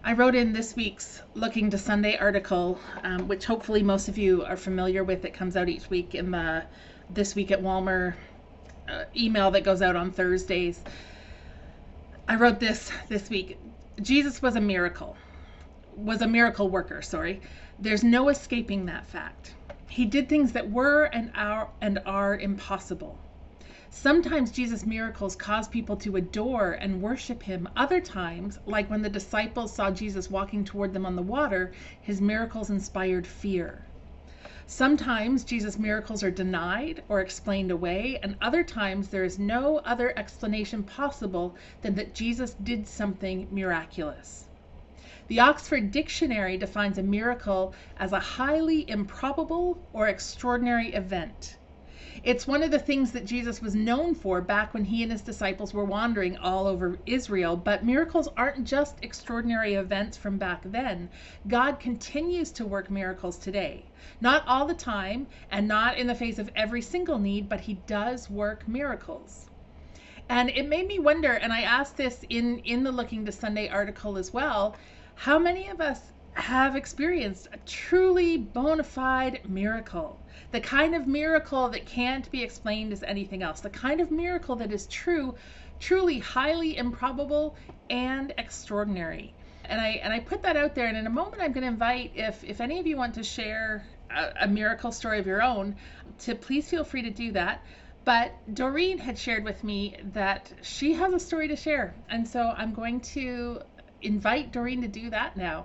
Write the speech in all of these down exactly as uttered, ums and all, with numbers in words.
I wrote in this week's Looking to Sunday article, um, which hopefully most of you are familiar with. It comes out each week in the This Week at Walmer uh, email that goes out on Thursdays. I wrote this this week. Jesus was a miracle, was a miracle worker, sorry. There's no escaping that fact. He did things that were and are and are impossible. Sometimes Jesus' miracles cause people to adore and worship him. Other times, like when the disciples saw Jesus walking toward them on the water, his miracles inspired fear. Sometimes Jesus' miracles are denied or explained away, and other times there is no other explanation possible than that Jesus did something miraculous. The Oxford Dictionary defines a miracle as a highly improbable or extraordinary event. It's one of the things that Jesus was known for back when he and his disciples were wandering all over Israel. But miracles aren't just extraordinary events from back then. God continues to work miracles today. Not all the time and not in the face of every single need, but he does work miracles. And it made me wonder, and I asked this in, in the Looking to Sunday article as well, how many of us have experienced a truly bona fide miracle? The kind of miracle that can't be explained as anything else. The kind of miracle that is true, truly highly improbable and extraordinary. And I and I put that out there. And in a moment, I'm going to invite, if if any of you want to share a, a miracle story of your own, to please feel free to do that. But Doreen had shared with me that she has a story to share. And so I'm going to invite Doreen to do that now.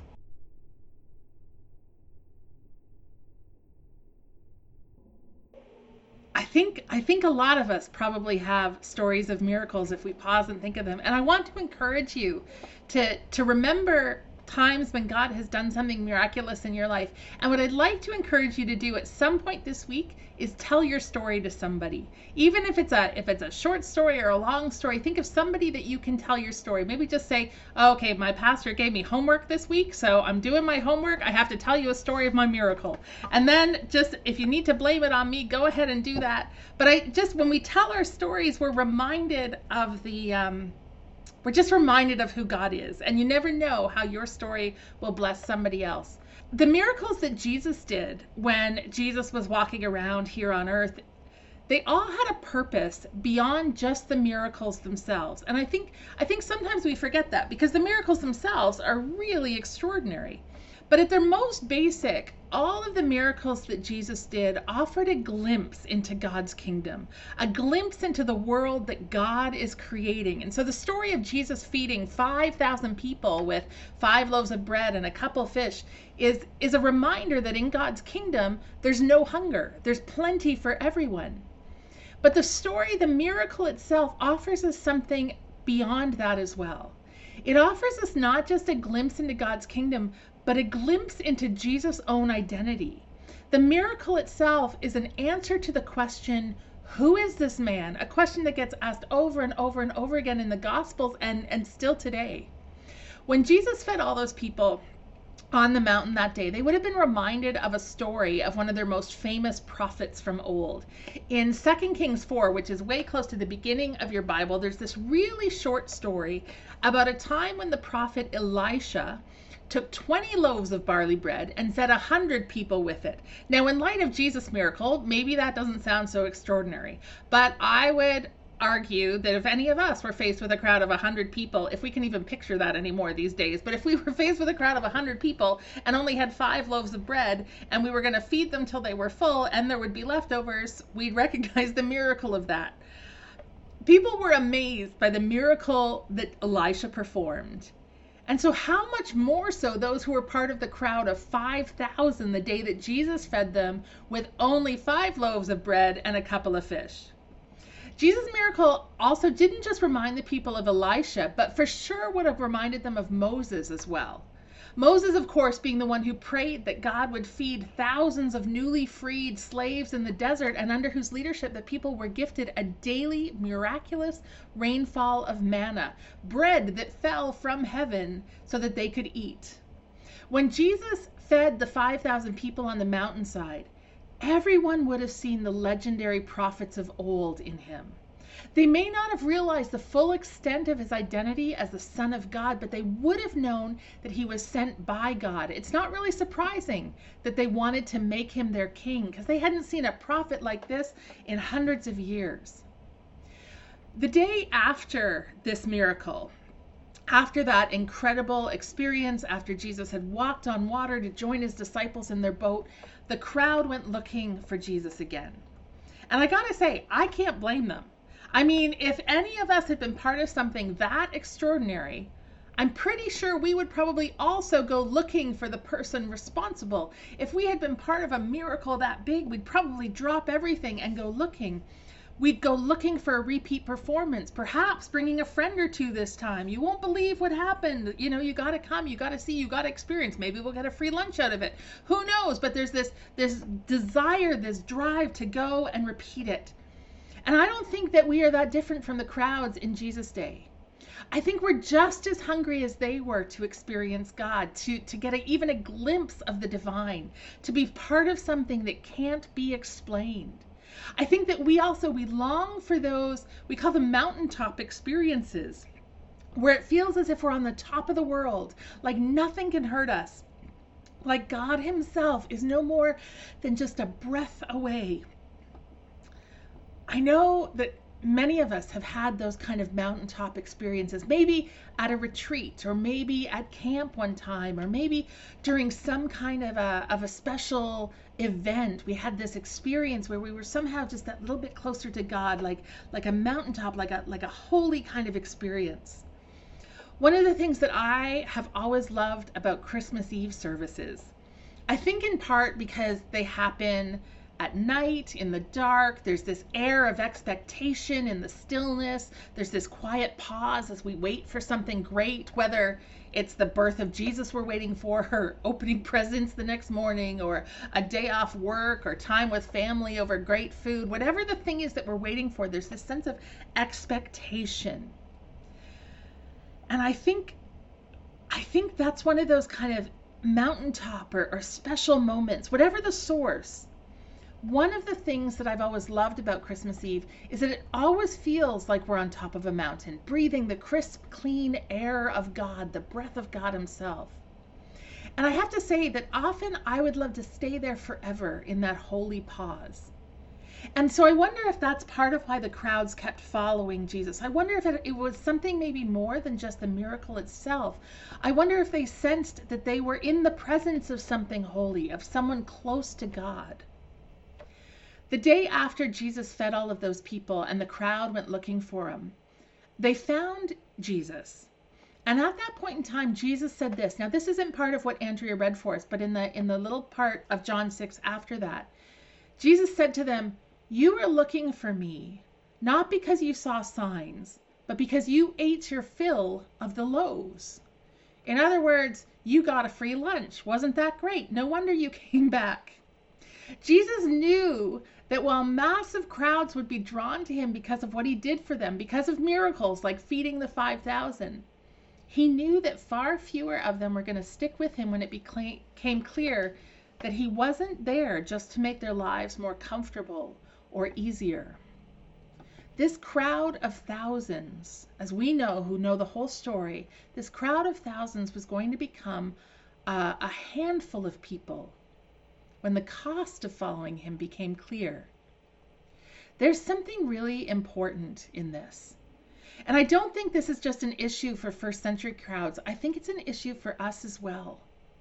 I think I think a lot of us probably have stories of miracles if we pause and think of them. And I want to encourage you to to remember times when God has done something miraculous in your life. And what I'd like to encourage you to do at some point this week is tell your story to somebody. Even if it's a if it's a short story or a long story, think of somebody that you can tell your story. Maybe just say, oh, okay, my pastor gave me homework this week, so I'm doing my homework. I have to tell you a story of my miracle. And then just, if you need to blame it on me, go ahead and do that. But I just, when we tell our stories, we're reminded of the um we're just reminded of who God is, and you never know how your story will bless somebody else. The miracles that Jesus did when Jesus was walking around here on earth, they all had a purpose beyond just the miracles themselves. And I think I think sometimes we forget that, because the miracles themselves are really extraordinary. But at their most basic, all of the miracles that Jesus did offered a glimpse into God's kingdom, a glimpse into the world that God is creating. And so the story of Jesus feeding five thousand people with five loaves of bread and a couple fish is, is a reminder that in God's kingdom, there's no hunger. There's plenty for everyone. But the story, the miracle itself, offers us something beyond that as well. It offers us not just a glimpse into God's kingdom, but a glimpse into Jesus' own identity. The miracle itself is an answer to the question, who is this man? A question that gets asked over and over and over again in the Gospels and, and still today. When Jesus fed all those people on the mountain that day, they would have been reminded of a story of one of their most famous prophets from old. In Second Kings four, which is way close to the beginning of your Bible, there's this really short story about a time when the prophet Elisha took twenty loaves of barley bread and fed one hundred people with it. Now, in light of Jesus' miracle, maybe that doesn't sound so extraordinary, but I would argue that if any of us were faced with a crowd of one hundred people, if we can even picture that anymore these days, but if we were faced with a crowd of one hundred people and only had five loaves of bread and we were going to feed them till they were full and there would be leftovers, we'd recognize the miracle of that. People were amazed by the miracle that Elisha performed. And so how much more so those who were part of the crowd of five thousand the day that Jesus fed them with only five loaves of bread and a couple of fish. Jesus' miracle also didn't just remind the people of Elisha, but for sure would have reminded them of Moses as well. Moses, of course, being the one who prayed that God would feed thousands of newly freed slaves in the desert, and under whose leadership the people were gifted a daily miraculous rainfall of manna, bread that fell from heaven so that they could eat. When Jesus fed the five thousand people on the mountainside, everyone would have seen the legendary prophets of old in him. They may not have realized the full extent of his identity as the Son of God, but they would have known that he was sent by God. It's not really surprising that they wanted to make him their king, because they hadn't seen a prophet like this in hundreds of years. The day after this miracle, after that incredible experience, after Jesus had walked on water to join his disciples in their boat, the crowd went looking for Jesus again. And I gotta say, I can't blame them. I mean, if any of us had been part of something that extraordinary, I'm pretty sure we would probably also go looking for the person responsible. If we had been part of a miracle that big, we'd probably drop everything and go looking. We'd go looking for a repeat performance, perhaps bringing a friend or two this time. You won't believe what happened. You know, you got to come, you got to see, you got to experience. Maybe we'll get a free lunch out of it. Who knows? But there's this, this desire, this drive to go and repeat it. And I don't think that we are that different from the crowds in Jesus' day. I think we're just as hungry as they were to experience God, to, to get a, even a glimpse of the divine, to be part of something that can't be explained. I think that we also, we long for those, we call them mountaintop experiences, where it feels as if we're on the top of the world, like nothing can hurt us, like God himself is no more than just a breath away. I know that many of us have had those kind of mountaintop experiences, maybe at a retreat, or maybe at camp one time, or maybe during some kind of a, of a special event. We had this experience where we were somehow just that little bit closer to God, like, like a mountaintop, like a, like a holy kind of experience. One of the things that I have always loved about Christmas Eve services, I think in part because they happen at night, in the dark, there's this air of expectation in the stillness. There's this quiet pause as we wait for something great, whether it's the birth of Jesus we're waiting for, or opening presents the next morning, or a day off work, or time with family over great food. Whatever the thing is that we're waiting for, there's this sense of expectation. And I think, I think that's one of those kind of mountaintop or, or special moments, whatever the source. One of the things that I've always loved about Christmas Eve is that it always feels like we're on top of a mountain, breathing the crisp, clean air of God, the breath of God himself. And I have to say that often I would love to stay there forever in that holy pause. And so I wonder if that's part of why the crowds kept following Jesus. I wonder if it, it was something maybe more than just the miracle itself. I wonder if they sensed that they were in the presence of something holy, of someone close to God. The day after Jesus fed all of those people and the crowd went looking for him, they found Jesus. And at that point in time, Jesus said this. Now, this isn't part of what Andrea read for us, but in the in the little part of John six after that, Jesus said to them, "You are looking for me, not because you saw signs, but because you ate your fill of the loaves." In other words, you got a free lunch. Wasn't that great? No wonder you came back. Jesus knew that while massive crowds would be drawn to him because of what he did for them, because of miracles like feeding the five thousand, he knew that far fewer of them were going to stick with him when it became clear that he wasn't there just to make their lives more comfortable or easier. This crowd of thousands, as we know who know the whole story, this crowd of thousands was going to become uh, a handful of people when the cost of following him became clear. There's something really important in this. And I don't think this is just an issue for first century crowds. I think it's an issue for us as well.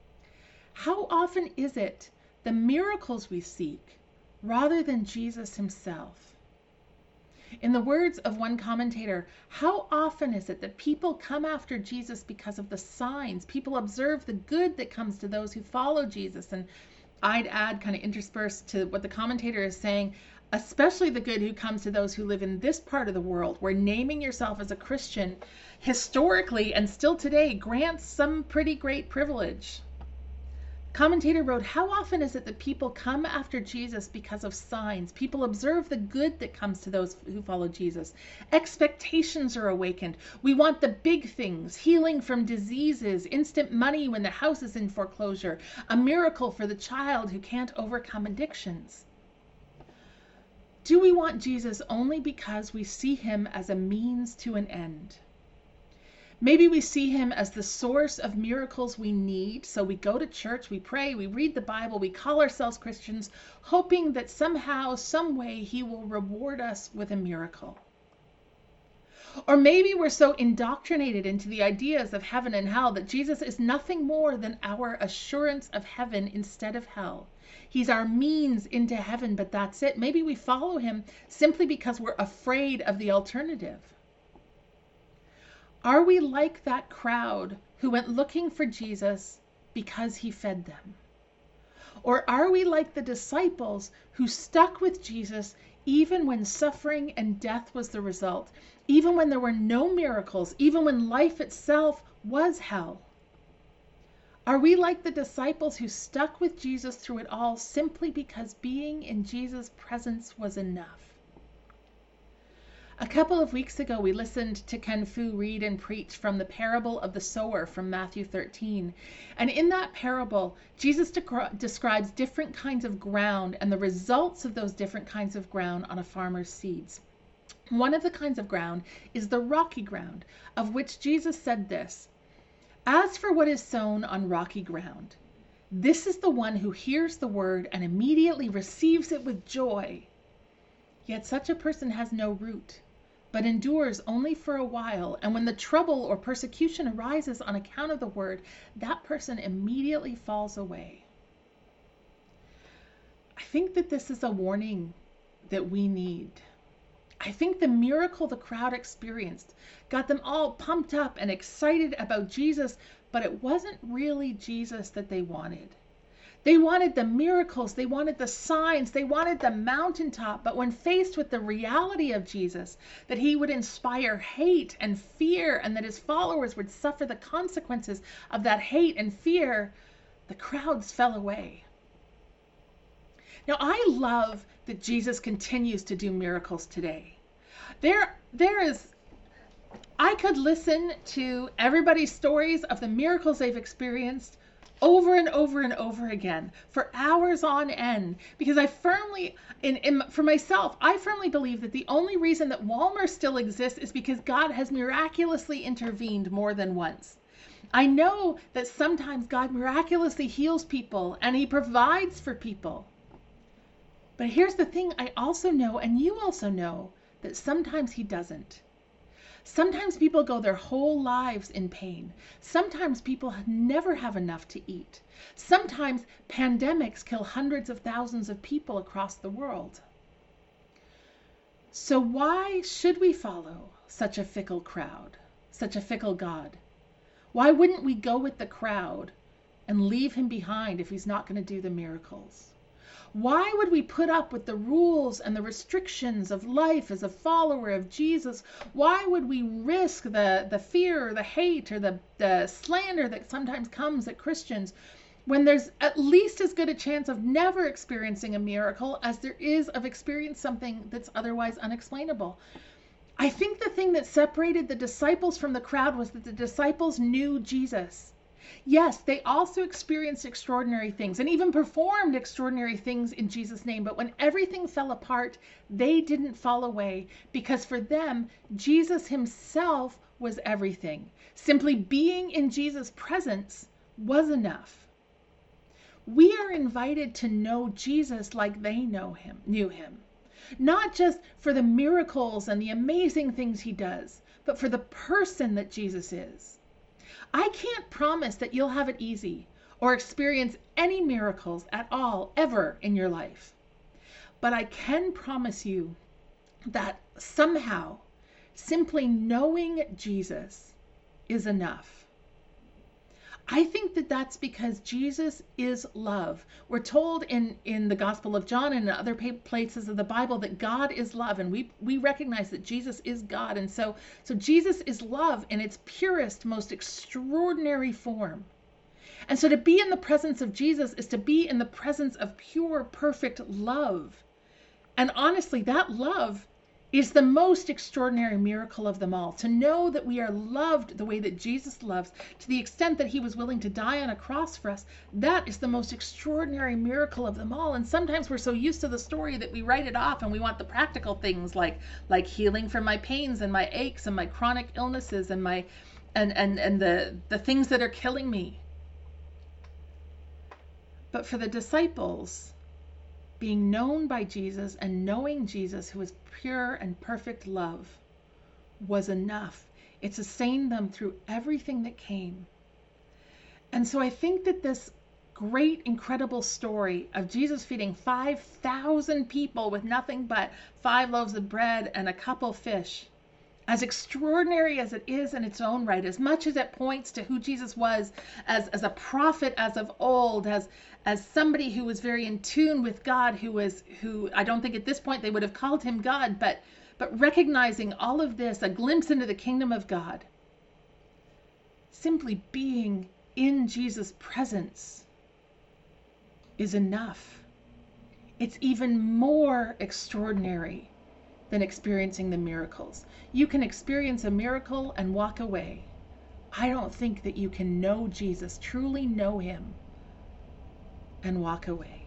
How often is it the miracles we seek rather than Jesus himself? In the words of one commentator, how often is it that people come after Jesus because of the signs? People observe the good that comes to those who follow Jesus. And I'd add, kind of interspersed to what the commentator is saying, especially the good who comes to those who live in this part of the world, where naming yourself as a Christian historically and still today grants some pretty great privilege. Commentator wrote, how often is it that people come after Jesus because of signs? People observe the good that comes to those who follow Jesus. Expectations are awakened. We want the big things, healing from diseases, instant money when the house is in foreclosure, a miracle for the child who can't overcome addictions. Do we want Jesus only because we see him as a means to an end? Maybe we see him as the source of miracles we need, so we go to church, we pray, we read the Bible, we call ourselves Christians, hoping that somehow, some way, he will reward us with a miracle. Or maybe we're so indoctrinated into the ideas of heaven and hell that Jesus is nothing more than our assurance of heaven instead of hell. He's our means into heaven, but that's it. Maybe we follow him simply because we're afraid of the alternative. Are we like that crowd who went looking for Jesus because he fed them? Or are we like the disciples who stuck with Jesus even when suffering and death was the result, even when there were no miracles, even when life itself was hell? Are we like the disciples who stuck with Jesus through it all simply because being in Jesus' presence was enough? A couple of weeks ago, we listened to Ken Fu read and preach from the parable of the sower from Matthew thirteen. And in that parable, Jesus de- describes different kinds of ground and the results of those different kinds of ground on a farmer's seeds. One of the kinds of ground is the rocky ground, of which Jesus said this: "As for what is sown on rocky ground, this is the one who hears the word and immediately receives it with joy. Yet such a person has no root, but endures only for a while, and when the trouble or persecution arises on account of the word, that person immediately falls away." I think that this is a warning that we need. I think the miracle the crowd experienced got them all pumped up and excited about Jesus, but it wasn't really Jesus that they wanted. They wanted the miracles, they wanted the signs, they wanted the mountaintop, but when faced with the reality of Jesus, that he would inspire hate and fear and that his followers would suffer the consequences of that hate and fear, the crowds fell away. Now, I love that Jesus continues to do miracles today. There, there is, I could listen to everybody's stories of the miracles they've experienced over and over and over again for hours on end, because I firmly, in, in for myself, I firmly believe that the only reason that Walmer still exists is because God has miraculously intervened more than once. I know that sometimes God miraculously heals people and he provides for people. But here's the thing, I also know, and you also know, that sometimes he doesn't. Sometimes people go their whole lives in pain. Sometimes people never have enough to eat. Sometimes pandemics kill hundreds of thousands of people across the world. So why should we follow such a fickle crowd, such a fickle God? Why wouldn't we go with the crowd and leave him behind if he's not going to do the miracles? Why would we put up with the rules and the restrictions of life as a follower of Jesus? Why would we risk the, the fear or the hate or the, the slander that sometimes comes at Christians when there's at least as good a chance of never experiencing a miracle as there is of experiencing something that's otherwise unexplainable? I think the thing that separated the disciples from the crowd was that the disciples knew Jesus. Yes, they also experienced extraordinary things and even performed extraordinary things in Jesus' name. But when everything fell apart, they didn't fall away, because for them, Jesus himself was everything. Simply being in Jesus' presence was enough. We are invited to know Jesus like they know him, knew him. Not just for the miracles and the amazing things he does, but for the person that Jesus is. I can't promise that you'll have it easy or experience any miracles at all ever in your life. But I can promise you that somehow simply knowing Jesus is enough. I think that that's because Jesus is love. We're told in, in the Gospel of John and in other places of the Bible that God is love, and we we recognize that Jesus is God. And so, so Jesus is love in its purest, most extraordinary form. And so to be in the presence of Jesus is to be in the presence of pure, perfect love. And honestly, that love is the most extraordinary miracle of them all. To know that we are loved the way that Jesus loves, to the extent that he was willing to die on a cross for us, that is the most extraordinary miracle of them all. And sometimes we're so used to the story that we write it off, and we want the practical things like like healing from my pains and my aches and my chronic illnesses and my and and and the the things that are killing me. But for the disciples, being known by Jesus and knowing Jesus, who is pure and perfect love, was enough. It sustained them through everything that came. And so I think that this great, incredible story of Jesus feeding five thousand people with nothing but five loaves of bread and a couple fish, as extraordinary as it is in its own right, as much as it points to who Jesus was as, as a prophet as of old, as as somebody who was very in tune with God, who was who I don't think at this point they would have called him God, but but recognizing all of this, a glimpse into the kingdom of God, simply being in Jesus' presence is enough. It's even more extraordinary than experiencing the miracles. You can experience a miracle and walk away. I don't think that you can know Jesus, truly know him, and walk away.